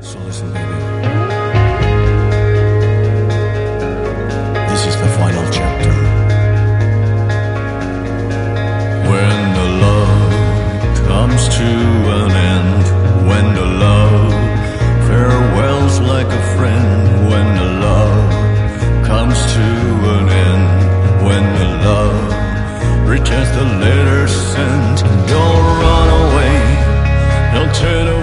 So listen, baby. This is the final chapter. When the love comes to an end, when the love farewells like a friend, when the love comes to an end, when the love returns the letter sent, don't run away, don't turn away.